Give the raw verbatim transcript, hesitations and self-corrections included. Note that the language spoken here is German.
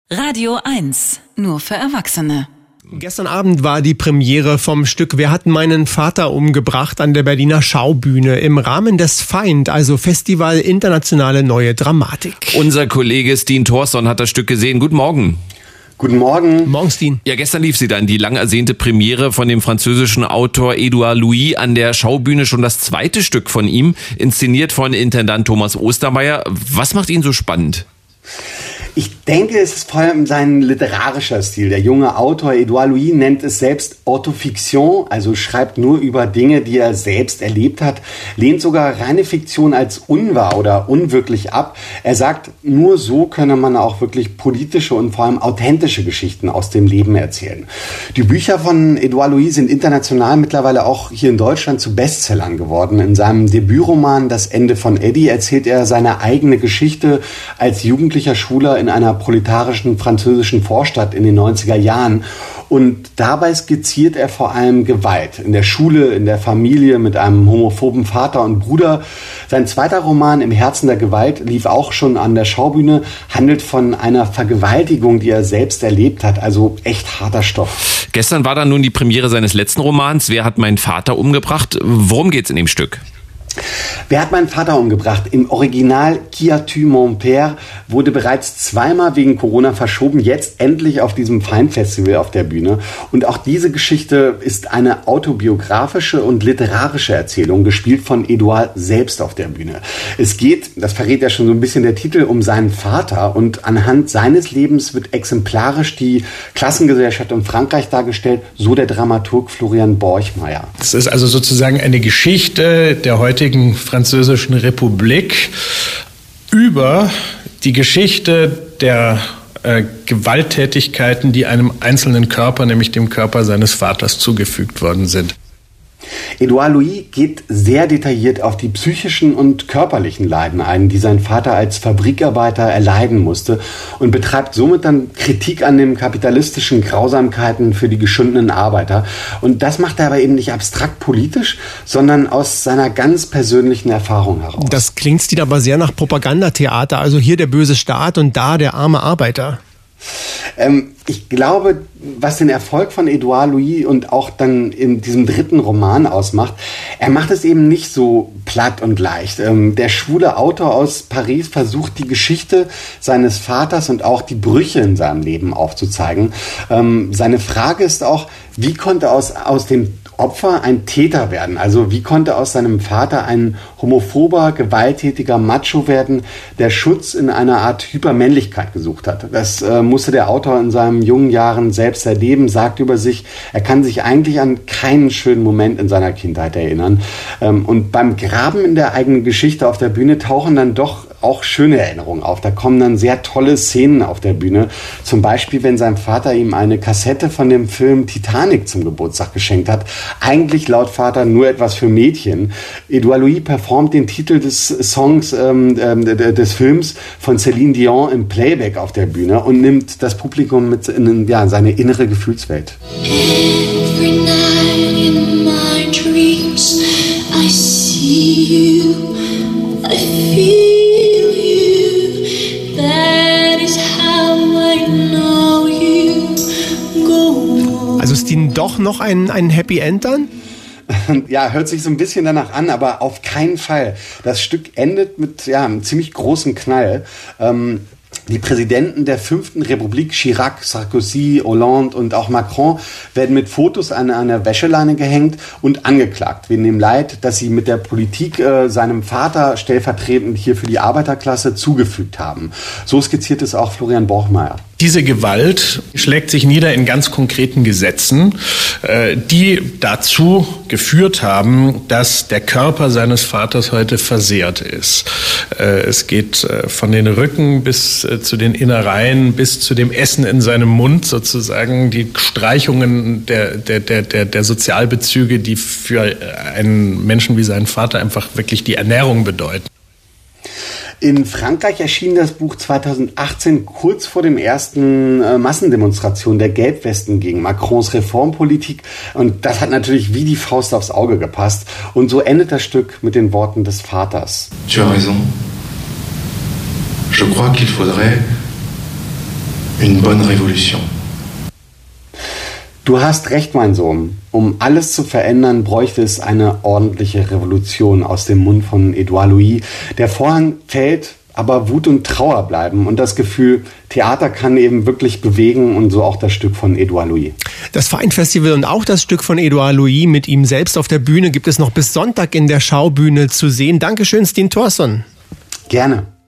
Radio eins, nur für Erwachsene. Gestern Abend war die Premiere vom Stück Wer hat meinen Vater umgebracht an der Berliner Schaubühne im Rahmen des Feind, also Festival Internationale Neue Dramatik. Unser Kollege Steen Thorsson hat das Stück gesehen. Guten Morgen. Guten Morgen. Morgen, Steen. Ja, gestern lief sie dann, die lang ersehnte Premiere von dem französischen Autor Édouard Louis an der Schaubühne, schon das zweite Stück von ihm, inszeniert von Intendant Thomas Ostermeier. Was macht ihn so spannend? Ich denke, es ist vor allem sein literarischer Stil. Der junge Autor Édouard Louis nennt es selbst Autofiction, also schreibt nur über Dinge, die er selbst erlebt hat, lehnt sogar reine Fiktion als unwahr oder unwirklich ab. Er sagt, nur so könne man auch wirklich politische und vor allem authentische Geschichten aus dem Leben erzählen. Die Bücher von Édouard Louis sind international mittlerweile auch hier in Deutschland zu Bestsellern geworden. In seinem Debütroman Das Ende von Eddie erzählt er seine eigene Geschichte als jugendlicher Schwuler in einer proletarischen französischen Vorstadt in den neunziger Jahren. Und dabei skizziert er vor allem Gewalt in der Schule, in der Familie mit einem homophoben Vater und Bruder. Sein zweiter Roman Im Herzen der Gewalt lief auch schon an der Schaubühne, handelt von einer Vergewaltigung, die er selbst erlebt hat, also echt harter Stoff. Gestern war dann nun die Premiere seines letzten Romans Wer hat meinen Vater umgebracht? Worum geht's in dem Stück? Wer hat meinen Vater umgebracht? Im Original Qui a tué mon père wurde bereits zweimal wegen Corona verschoben, jetzt endlich auf diesem Feind-Festival auf der Bühne. Und auch diese Geschichte ist eine autobiografische und literarische Erzählung, gespielt von Édouard selbst auf der Bühne. Es geht, das verrät ja schon so ein bisschen der Titel, um seinen Vater, und anhand seines Lebens wird exemplarisch die Klassengesellschaft in Frankreich dargestellt, so der Dramaturg Florian Borchmeier. Es ist also sozusagen eine Geschichte der heutigen Französischen Republik über die Geschichte der äh, Gewalttätigkeiten, die einem einzelnen Körper, nämlich dem Körper seines Vaters, zugefügt worden sind. Édouard Louis geht sehr detailliert auf die psychischen und körperlichen Leiden ein, die sein Vater als Fabrikarbeiter erleiden musste, und betreibt somit dann Kritik an den kapitalistischen Grausamkeiten für die geschundenen Arbeiter. Und das macht er aber eben nicht abstrakt politisch, sondern aus seiner ganz persönlichen Erfahrung heraus. Das klingt Stil aber sehr nach Propagandatheater, also hier der böse Staat und da der arme Arbeiter. Ähm, ich glaube, was den Erfolg von Édouard Louis und auch dann in diesem dritten Roman ausmacht, er macht es eben nicht so platt und leicht. Ähm, der schwule Autor aus Paris versucht, die Geschichte seines Vaters und auch die Brüche in seinem Leben aufzuzeigen. Ähm, seine Frage ist auch, wie konnte aus, aus dem Opfer ein Täter werden? Also wie konnte aus seinem Vater ein homophober, gewalttätiger Macho werden, der Schutz in einer Art Hypermännlichkeit gesucht hat? Das äh, musste der Autor in seinen jungen Jahren selbst erleben, sagt über sich, er kann sich eigentlich an keinen schönen Moment in seiner Kindheit erinnern. Ähm, und beim Graben in der eigenen Geschichte auf der Bühne tauchen dann doch auch schöne Erinnerungen auf. Da kommen dann sehr tolle Szenen auf der Bühne. Zum Beispiel, wenn sein Vater ihm eine Kassette von dem Film Titanic zum Geburtstag geschenkt hat. Eigentlich laut Vater nur etwas für Mädchen. Édouard Louis performt den Titel des Songs ähm, äh, des Films von Céline Dion im Playback auf der Bühne und nimmt das Publikum mit in ja, seine innere Gefühlswelt. Every night in my dreams I see you, I feel Also ist Ihnen doch noch ein, ein Happy End dann? Ja, hört sich so ein bisschen danach an, aber auf keinen Fall. Das Stück endet mit ja, einem ziemlich großen Knall. Ähm, Die Präsidenten der fünften Republik, Chirac, Sarkozy, Hollande und auch Macron, werden mit Fotos an einer Wäscheleine gehängt und angeklagt wegen dem Leid, das sie mit der Politik äh, seinem Vater stellvertretend hier für die Arbeiterklasse zugefügt haben. So skizziert es auch Florian Borchmeier. Diese Gewalt schlägt sich nieder in ganz konkreten Gesetzen, die dazu geführt haben, dass der Körper seines Vaters heute versehrt ist. Es geht von den Rücken bis zu den Innereien, bis zu dem Essen in seinem Mund sozusagen, die Streichungen der, der, der, der, der Sozialbezüge, die für einen Menschen wie seinen Vater einfach wirklich die Ernährung bedeuten. In Frankreich erschien das Buch zweitausendachtzehn kurz vor dem ersten äh, Massendemonstration der Gelbwesten gegen Macrons Reformpolitik. Und das hat natürlich wie die Faust aufs Auge gepasst. Und so endet das Stück mit den Worten des Vaters. Tu as raison. Je crois qu'il faudrait une bonne révolution. Du hast recht, mein Sohn. Um alles zu verändern, bräuchte es eine ordentliche Revolution aus dem Mund von Edouard Louis. Der Vorhang fällt, aber Wut und Trauer bleiben und das Gefühl, Theater kann eben wirklich bewegen und so auch das Stück von Edouard Louis. Das Feind-Festival und auch das Stück von Edouard Louis mit ihm selbst auf der Bühne gibt es noch bis Sonntag in der Schaubühne zu sehen. Dankeschön, Steen Thorson. Gerne.